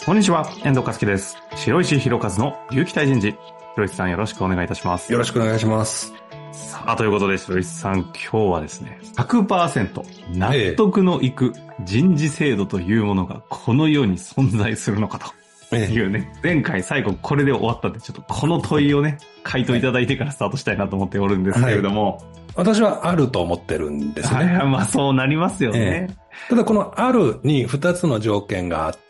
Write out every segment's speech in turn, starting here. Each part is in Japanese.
こんにちは、遠藤和樹です。白石弘和の流気体人事。白石さんよろしくお願いいたします。 よろしくお願いします。 さあ、ということで白石さん、今日はですね、100% 納得のいく人事制度というものがこの世に存在するのかというね、前回最後これで終わったんで、ちょっとこの問いをね、回答いただいてからスタートしたいなと思っておるんですけれども。 私はあると思ってるんですね。 まあそうなりますよね。 ただこのあるに2つの条件があって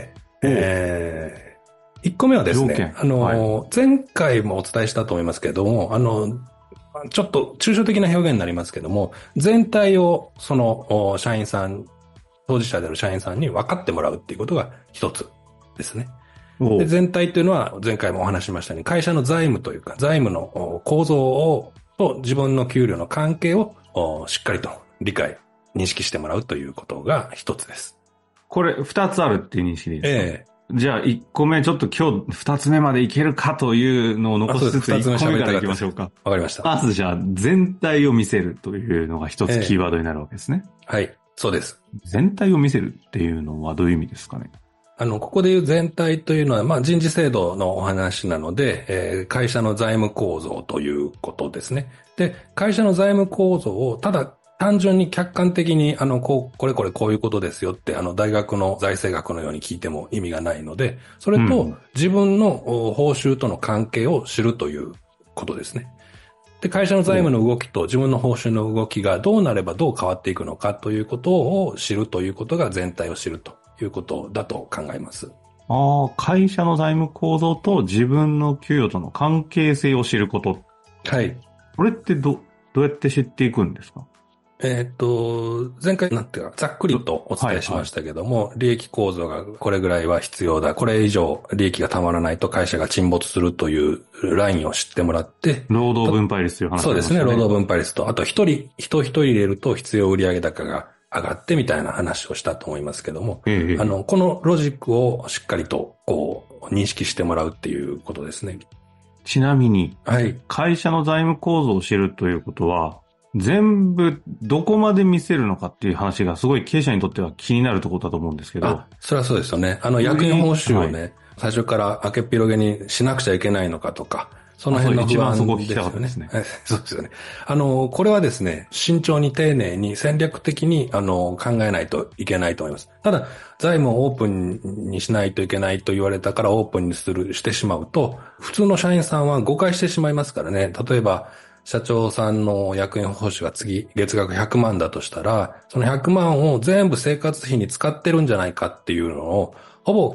、1個目はですね、前回もお伝えしたと思いますけれども、ちょっと抽象的な表現になりますけども、全体をその社員さん、当事者である社員さんに分かってもらうっていうことが一つですね。で、全体というのは前回もお話ししましたように、会社の財務というか、財務の構造と自分の給料の関係をしっかりと理解、認識してもらうということが一つです。 これ2つあるっていう認識でいいですか？じゃあ1個目ちょっと今日2つ目までいけるかというのを残しつつ1個目からいきましょうか。 わかりました。 まずじゃあ全体を見せるというのが一つキーワードになるわけですね。 はい、そうです。 全体を見せるっていうのはどういう意味ですかね？ ここでいう全体というのは、まあ人事制度のお話なので、会社の財務構造ということですね。で、会社の財務構造をただ単純に客観的に、これこういうことですよって、大学の財政学のように聞いても意味がないので、それと自分の報酬との関係を知るということですね。で、会社の財務の動きと自分の報酬の動きがどうなればどう変わっていくのかということを知るということが全体を知るということだと考えます。 会社の財務構造と自分の給与との関係性を知ること。 はい。 これってどうやって知っていくんですか？ 前回なんていうか、ざっくりとお伝えしましたけども、利益構造がこれぐらいは必要だ、これ以上利益がたまらないと会社が沈没するというラインを知ってもらって、 労働分配率という話ですね。 そうですね、労働分配率と、あと人一人入れると必要売上高が上がってみたいな話をしたと思いますけども、このロジックをしっかりと認識してもらうっていうことですね。 ちなみに、 はい。 会社の財務構造を知るということは、全部どこまで見せるのかっていう話がすごい経営者にとっては気になるところだと思うんですけど。 それはそうですよね。役員報酬をね、最初から明けっぴろげにしなくちゃいけないのかとか、その辺の不安ですよね。一番そこ聞きたかったですね。そうですよね。これはですね、慎重に丁寧に戦略的に考えないといけないと思います。ただ、財務をオープンにしないといけないと言われたからオープンにしてしまうと、普通の社員さんは誤解してしまいますからね。例えば、社長さんの役員報酬が月額100万だとしたら、その100万を全部生活費に使ってるんじゃないかっていうのを、ほぼ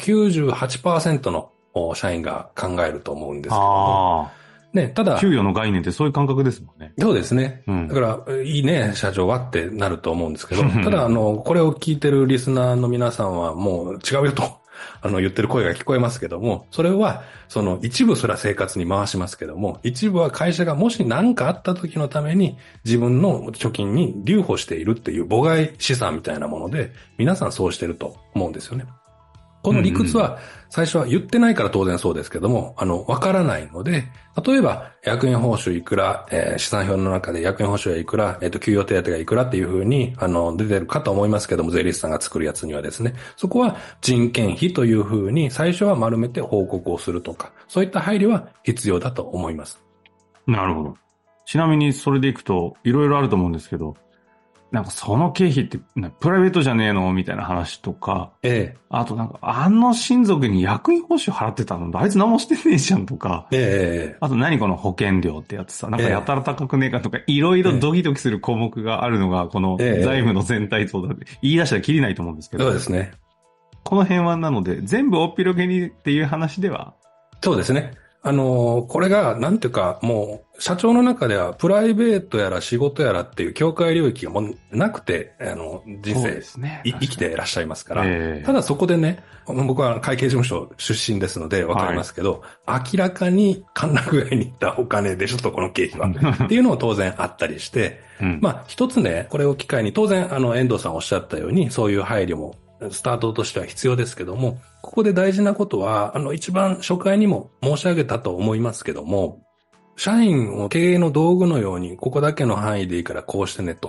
98% の社員が考えると思うんですけども。ね、ただ、 給与の概念ってそういう感覚ですもんね。 そうですね。だから、いいね、社長はってなると思うんですけど、ただ、これを聞いてるリスナーの皆さんはもう違うよと。言ってる声が聞こえますけども、それは、一部すら生活に回しますけども、一部は会社がもし何かあった時のために自分の貯金に留保しているっていう母外資産みたいなもので、皆さんそうしてると思うんですよね。この理屈は最初は言ってないから当然そうですけども、わからないので、例えば役員報酬いくら、資産表の中で役員報酬はいくら、給与手当がいくらっていうふうに、出てるかと思いますけども、税理士さんが作るやつにはですね、そこは人件費というふうに最初は丸めて報告をするとか、そういった配慮は必要だと思います。 なるほど。ちなみにそれでいくと、いろいろあると思うんですけど、なんかその経費ってプライベートじゃねえのみたいな話とか、あとなんか親族に役員報酬払ってたのあいつ何もしてねえじゃんとか、あと何この保険料ってやつさ、なんかやたら高くねえかとか、いろいろドキドキする項目があるのがこの財務の全体像だって言い出したらきりないと思うんですけど、 そうですね。 この辺はなので全部おっぴろげにっていう話では、 そうですね。これが、なんていうか、もう、社長の中では、プライベートやら仕事やらっていう境界領域がもうなくて、人生、生きていらっしゃいますから、ただそこでね、僕は会計事務所出身ですのでわかりますけど、明らかに歓楽街に行ったお金でしょと、この経費は。っていうのも当然あったりして、まあ、一つね、これを機会に、当然、遠藤さんおっしゃったように、そういう配慮も、スタートとしては必要ですけども、ここで大事なことは、一番初回にも申し上げたと思いますけども、社員を経営の道具のように、ここだけの範囲でいいからこうしてねと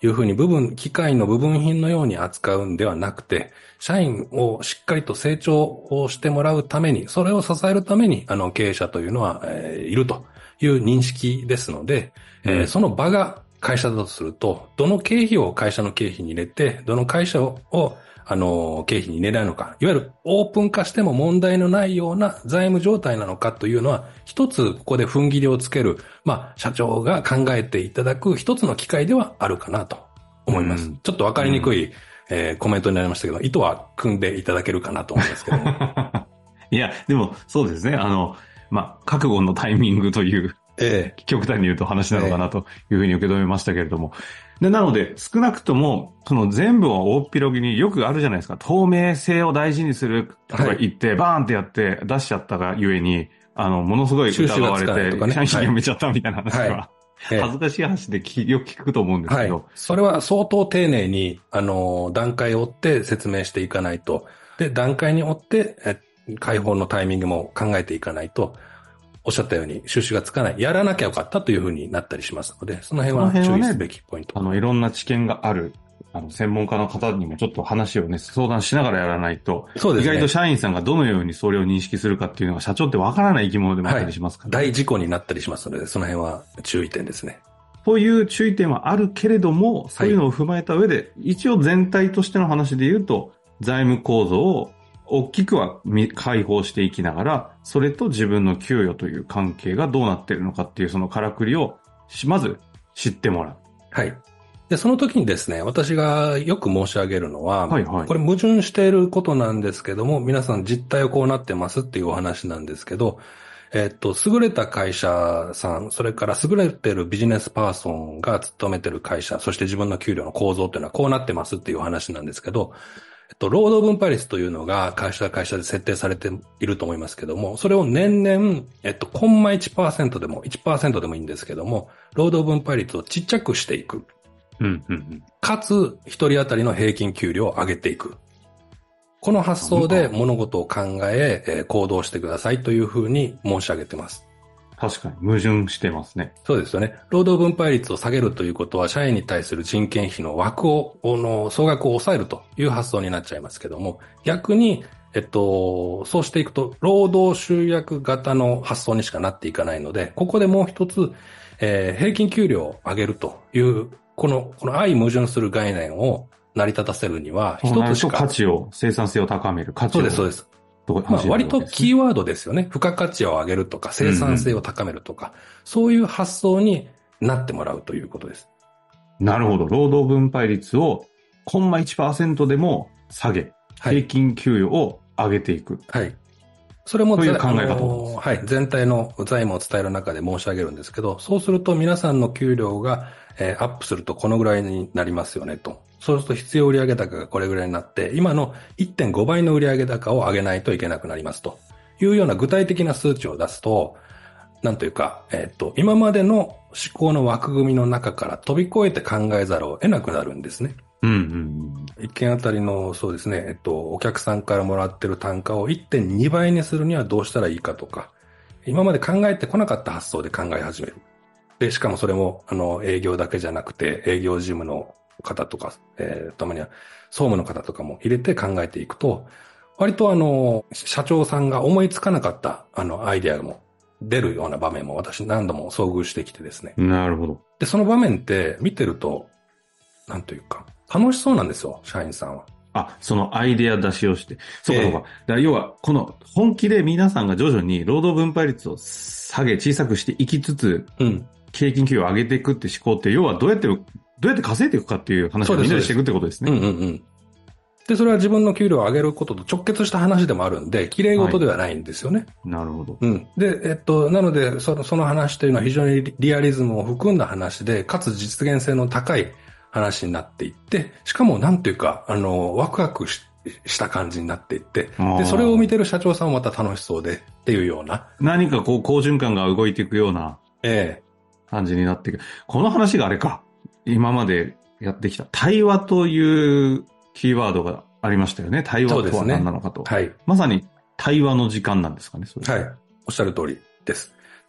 いうふうに機械の部分品のように扱うんではなくて、社員をしっかりと成長をしてもらうために、それを支えるために、経営者というのは、いるという認識ですので、その場が会社だとすると、どの経費を会社の経費に入れて、どの会社を経費に入れないのか、いわゆるオープン化しても問題のないような財務状態なのかというのは、一つここで踏ん切りをつける、社長が考えていただく一つの機会ではあるかなと思います。ちょっとわかりにくい、コメントになりましたけど、意図は組んでいただけるかなと思うんですけども。 いや、でもそうですね。覚悟のタイミングという、極端に言うと話なのかなというふうに受け止めましたけれども。なので、少なくとも、全部を大っ広げによくあるじゃないですか。透明性を大事にするとか言って、バーンってやって出しちゃったがゆえに、ものすごい疑われて、社員辞めちゃったみたいな話は、恥ずかしい話でよく聞くと思うんですけど。 それは相当丁寧に、段階を追って説明していかないと。で、段階に追って、開放のタイミングも考えていかないと、おっしゃったように収拾がつかない。やらなきゃよかったというふうになったりしますので、その辺は注意すべきポイント。 いろんな知見がある、専門家の方にもちょっと話をね、相談しながらやらないと、そうですね、意外と社員さんがどのようにそれを認識するかっていうのが社長ってわからない生き物でもあったりしますから、 大事故になったりしますので、その辺は注意点ですね。 という注意点はあるけれども、そういうのを踏まえた上で、一応全体としての話で言うと、財務構造を大きくは解放していきながら、それと自分の給与という関係がどうなっているのかっていうそのからくりをまず知ってもらう。 はい。で、その時にですね、私がよく申し上げるのは、これ矛盾していることなんですけども、皆さん実態をこうなってますっていうお話なんですけど、優れた会社さん、それから優れてるビジネスパーソンが勤めてる会社、そして自分の給料の構造っていうのはこうなってますっていうお話なんですけど、労働分配率というのが会社で設定されていると思いますけども、それを年々、コンマ 1% でも 1% でもいいんですけども、労働分配率をちっちゃくしていく。かつ、一人当たりの平均給料を上げていく。この発想で物事を考え、行動してくださいというふうに申し上げてます。 確かに矛盾してますね。 そうですよね。労働分配率を下げるということは、社員に対する人件費の枠総額を抑えるという発想になっちゃいますけども、逆に、そうしていくと、労働集約型の発想にしかなっていかないので、ここでもう一つ、平均給料を上げるという、この相矛盾する概念を成り立たせるには、一つしか。 価値を、生産性を高める価値を。 そうです。割とキーワードですよね。付加価値を上げるとか、生産性を高めるとか、そういう発想になってもらうということです。 なるほど。労働分配率をコンマ 1% でも下げ、平均給与を上げていく。 はい。それもという考え方はい。全体の財務を伝える中で申し上げるんですけど、そうすると皆さんの給料がアップするとこのぐらいになりますよねと。そうすると必要売上高がこれぐらいになって、今の 1.5 倍の売上高を上げないといけなくなりますというような具体的な数値を出すと、なんというか、今までの思考の枠組みの中から飛び越えて考えざるを得なくなるんですね。一件あたりの、そうですね、お客さんからもらってる単価を 1.2 倍にするにはどうしたらいいかとか、今まで考えてこなかった発想で考え始める。で、しかもそれも、営業だけじゃなくて、営業事務の方とか、たまには総務の方とかも入れて考えていくと、割と社長さんが思いつかなかった、アイデアも出るような場面も私何度も遭遇してきてですね。 なるほど。 で、その場面って見てると、なんというか、楽しそうなんですよ、社員さんは。 そのアイデア出しをして。そうかそうか。だから要は、この本気で皆さんが徐々に労働分配率を下げ、小さくしていきつつ、平均給与を上げていくって思考って、要はどうやって稼いでいくかっていう話をみんなでしていくってことですね。 で、それは自分の給料を上げることと直結した話でもあるんで、綺麗事ではないんですよね。 なるほど。 で、なので、その話というのは非常にリアリズムを含んだ話で、かつ実現性の高い話になっていって、しかもなんていうか、ワクワクした感じになっていって、で、それを見てる社長さんはまた楽しそうでっていうような。 何か好循環が動いていくような感じになっていく。この話があれか。今までやってきた対話というキーワードがありましたよね。対話とは何なのかと。 はい。 まさに対話の時間なんですかね。 はい。おっしゃる通りです。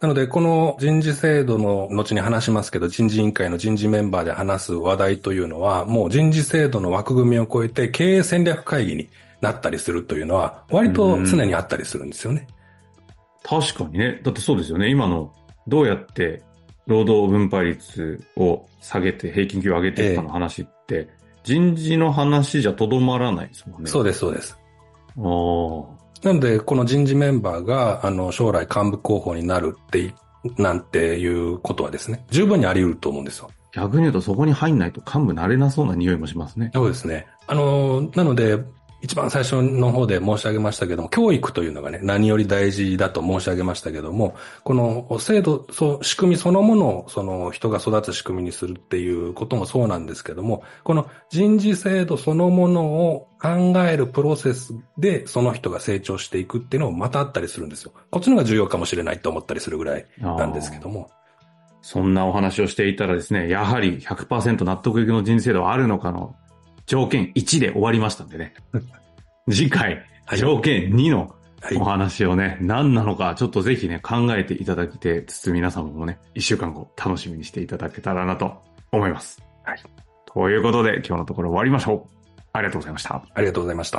なので、この人事制度の後に話しますけど、人事委員会の人事メンバーで話す話題というのは、もう人事制度の枠組みを超えて経営戦略会議になったりするというのは、割と常にあったりするんですよね。 確かにね。だってそうですよね。今の、どうやって労働分配率を下げて平均給を上げていくかの話って、人事の話じゃとどまらないですもんね。 そうです、そうです。 ああ。 なので、この人事メンバーが、将来幹部候補になるなんていうことはですね、十分にあり得ると思うんですよ。 逆に言うとそこに入んないと幹部なれなそうな匂いもしますね。 そうですね。なので、一番最初の方で申し上げましたけども、教育というのがね、何より大事だと申し上げましたけども、この制度、仕組みそのものを、人が育つ仕組みにするっていうこともそうなんですけども、この人事制度そのものを考えるプロセスで、その人が成長していくっていうのもまたあったりするんですよ。こっちの方が重要かもしれないと思ったりするぐらいなんですけども。 そんなお話をしていたらですね、やはり 100% 納得いくの人事制度はあるのかの条件1で終わりましたんでね。次回、条件2のお話をね、何なのかちょっとぜひね、考えていただきてつつ皆様もね、1週間後楽しみにしていただけたらなと思います。はい。ということで今日のところ終わりましょう。ありがとうございました。 ありがとうございました。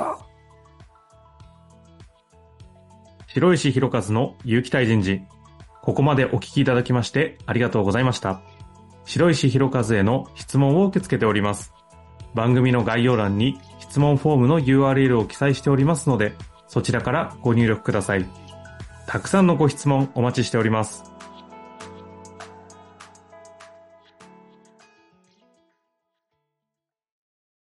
白石弘和の有機体人事。ここまでお聞きいただきましてありがとうございました。白石弘和への質問を受け付けております。番組の概要欄に質問フォームの URL を記載しておりますので、そちらからご入力ください。たくさんのご質問お待ちしております。